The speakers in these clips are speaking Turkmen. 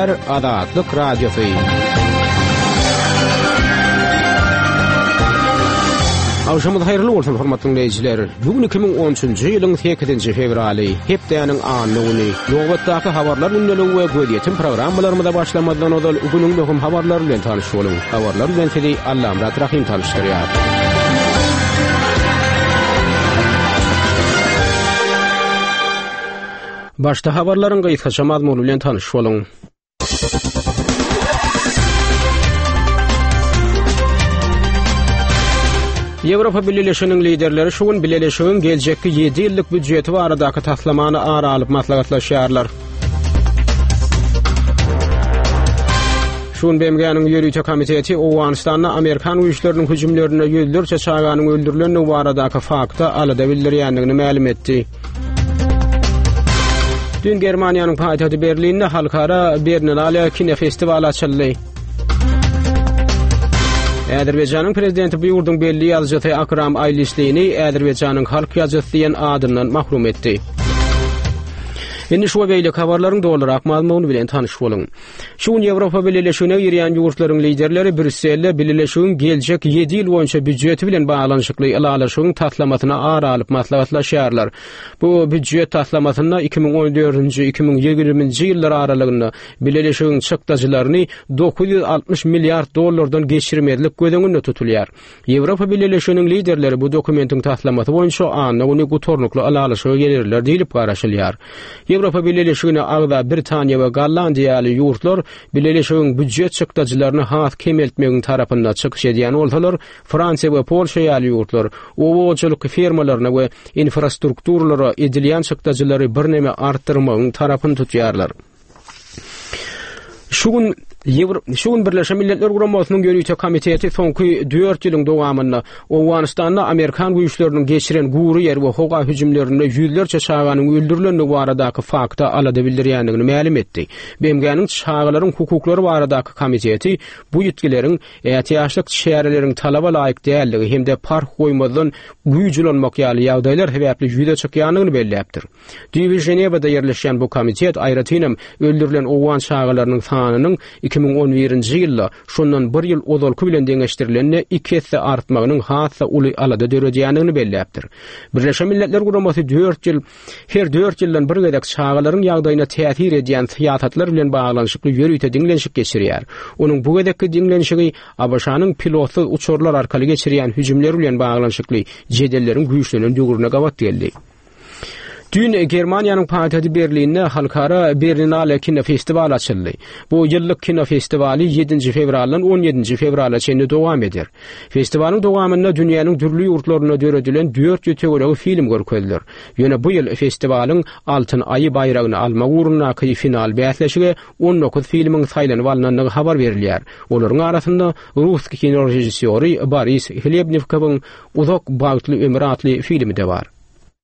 dinleýär Azatlyk Radiosy. Awşamyz haýyrly bolsun hormatly dinleýijiler. Bugün 2013-nji ýylyň 8-nji fevraly, hepdeniň anyny, nowatdaky habarlar gündeliği we gödýetim programmalarymyza başlamadan öňe bugüniň möhüm habarlary bilen tanışyp bolun. Habarlar bilen sizi Allam Rahim tanışdyrýar. Başta habarlaryň gyýytgaça mazmuny bilen tanışyp bolun. Ýewropa Birleşiginiň liderleri şugun birleşigiň geljekki 7 ýyllyk büdjeti baradaky taslamany ara alyp maslahatlaşýarlar. Şugun BMG'niň ýürüýte komiteti Owganystanda Amerikan güýçleriniň hüjümlerine ýöldürçe çağanyň öldürilenini baradaky fakta alada bildirýändigini ma'lum etdi. Dün Germaniýanyň paýtagty Berlinde halkara Berlinale kino festivaly açyldy. Azerbaýjanyň prezidenti bu ýurdun belli ýazgysy Akram Aylisliýini Azerbaýjanyň halk ýazgysy diýen adyndan mahrum etdi. Indi şu beýle habarlaryň dolarak mazmuny bilen tanışyp bolun. Şuň Ýewropa Birleşigine ýerýän ýurtlaryň liderleri Brüsselde birleşigiň geljek 7 ýyl boýunça büdjeti bilen baglanyşykly ýylalaşygyň taslamasyna ara alyp maslahatlaşýarlar. Bu büdjet taslamasyna 2014-2020-nji ýyllar aralygynda birleşigiň çykdaşylaryny 960 milliard dollardan geçirmedlik gödeňinde tutulýar. Ýewropa Birleşiginiň liderleri bu dokumentin taslamasy boýunça anyny gutornukly ýylalaşyga gelirler diýilip garaşylýar. Ýewropa Birleşigine agda Britaniýa we Gollandiýaly ýurtlar birleşigiň büdjet çykdaşylaryny has kemeltmegiň tarapynda çykyş edýän bolsalar, Fransiýa we Polşaýaly ýurtlar owoçylyk firmalaryna we infrastrukturlara edilýän çykdaşylary birneme artdyrmagyň tarapyny tutýarlar. Şugun Birleşen Milletler Guramasynyň ýürüýte komiteti soňky 4 ýylyň dowamynda Owganystanda Amerikan güýçleriniň geçiren gury ýer we hoga hüjümlerinde ýüzlerçe çağanyň öldürilenini baradaky fakta alada bildirýändigini ma'lum etdi. BMG'niň çağalaryň hukuklary baradaky komiteti bu ýetgileriň ätiýaşlyk şäherleriň talaba laýyk dälligi hemde park goýmadan güýjülenmek ýaly ýagdaýlar sebäpli ýüze çykýanyny belläpdir. Düýbi Ženewada ýerleşen bu komitet aýratynam öldürilen Owgan çağalarynyň sanynyň 2011-nji ýylda şondan 1 ýyl ozalky bilen deňeşdirilenine 2 hesse artmagynyň hassa uly alada döredýändigini belläpdir. Birleşen Milletler Guramasy 4 ýyl her 4 ýyldan bir gedek çağalaryň ýagdaýyna täsir edýän syýasatlar bilen baglanyşykly ýürüýte diňlenşik geçirýär. Onuň bu gedekki diňlenşigi Abaşanyň pilotsyz uçurlar arkaly geçirýän hüjümler bilen baglanyşykly jedelleriň güýçlenen döwrüne gawat geldi. Dün Germaniýanyň paýtagty Berlinde halkara Berlinale kino festivaly açyldy. Bu ýyllyk kino festivaly 7-nji fevraldan 17-nji fevrala çenli dowam eder. Festiwalyň dowamynda dünýäniň türli ýurtlaryna döredilen 4 ýetegolegi film görkezler. Ýöne bu ýyl festiwalyň altyn aýy bayragyny almak ugrundaky final bäsleşige 19 filmiň saýlanyp alnandygy habar berilýär. Olaryň arasynda Ruski kino rejissýory Boris Hleebnikowyň Uzak bagtly ömür atly filmi de bar.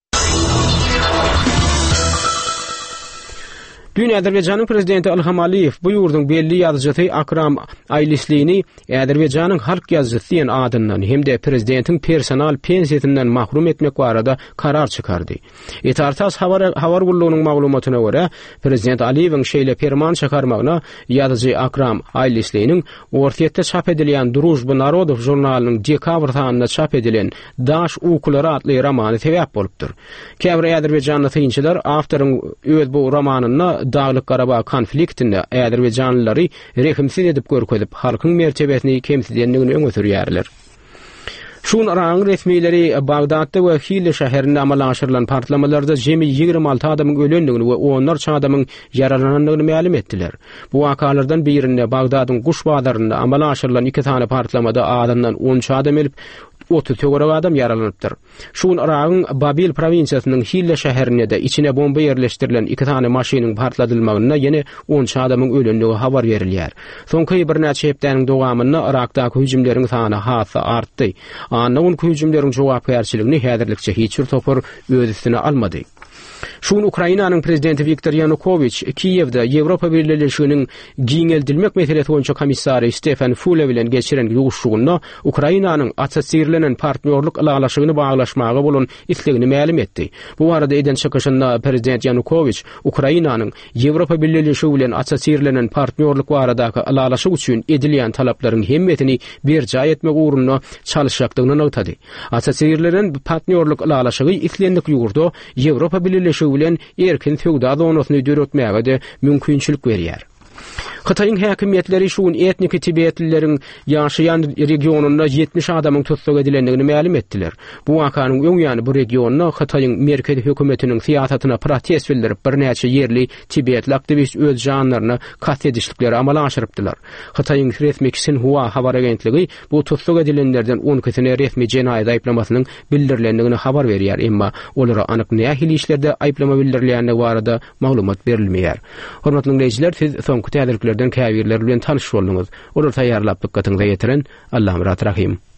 Dün Azerbaýjanyň prezidenti Ilham Aliýew bu ýurdun belli ýazgysy Akram Aylisliýini Azerbaýjanyň halk ýazgysy diýen adyndan hemde prezidentiň personal pensiýasinden mahrum etmek barada karar çykardy. Etartas habar gullugynyň maglumatyna görä, prezident Aliýewiň şeýle ferman çykarmagyna ýazgysy Akram Aylisliýiniň ortaýetde çap edilýän Druzhba Narodow jurnalynyň dekabr taýynda çap edilen Daş ukulary atly romany sebäp bolupdyr. Käbir Azerbaýjanly synçylar awtoryň öz bu romanyny Dağlyk Garabağ konfliktinde Azerbaýjanlylary rehimsiz edip görkezip halkyň mertebesini kemsizdenligini öňe sürýärler. Şuň araň resmiýetleri Bagdadda we Hille şäherinde amal aşyrylan partlamalarda jemi 26 adamyň ölendigini we onlarça adamyň yaralanandygyny ma'lum etdiler. Bu wakalardan birinde Bagdadyň Guş bazarynda amal aşyrylan 2 tane partlamada adamdan 13 adam elip 30 adam yaralanypdyr. Şuň araň Babil provinsiýasynyň Hille şäherinde de içine bomba ýerleşdirilen 2 tane maşynyň partladylmagyna ýene 10 adamyň ölenligi habar berilýär. Soňky bir näçe hepdeniň dowamynda Irakdaky hüjümleriň sany hassa artdy. Anyň hüjümleriň jogap berçiligini häzirlikçe hiç bir topar öz üstüne almady. Şun Ukrainanyň prezidenti Viktor Yanukovych Kiýewde Ýewropa Birleşiginiň giňeldilmek meselesi boýunça komissary Stefan Füle bilen geçiren ýuguşşugyna Ukrainanyň assosiýerlenen partnerlik alalaşygyny baglaşmagy bolan islegini ma'lum etdi. Bu arada eden çykyşynda prezident Yanukovych Ukrainanyň Ýewropa Birleşigi bilen assosiýerlenen partnerlik baradaky alalaşyk üçin edilýän talaplaryň hemmetini berja etmek uğruna çalışjakdygyny aýtdy. Assosiýerlenen partnerlik alalaşygy islendik ýurda Ýewropa Birleşigi bilen erkin feodal zonasyny döretmäge de mümkinçilik berýär. Xitayň häkimetleri şuň etnik Tibetlileriň ýaşaýan regionunda 70 adamyň tutsak edilendigini ma'lum etdiler. Bu wakanyň öňýany bu regionda Xitayň merkezi hökümetiniň siýasatyna protest bildirip birnäçe ýerli Tibetli aktivist öz janlaryny kat edişlikleri amala aşyrypdylar. Xitayň resmi Xinhua habar agentligi bu tutsak edilenlerden 10-kisine resmi jenaýat aýplamasynyň bildirilendigini habar berýär, emma olara anyk nähili işlerde aýplama bildirilýäni barada maglumat berilmeýär. Hormatly dinleýijiler, siz soňky täzeliklerden käbirler bilen tanış boldunuz. Olar taýýarlap dikkatiňize ýetiren Allahym rahim.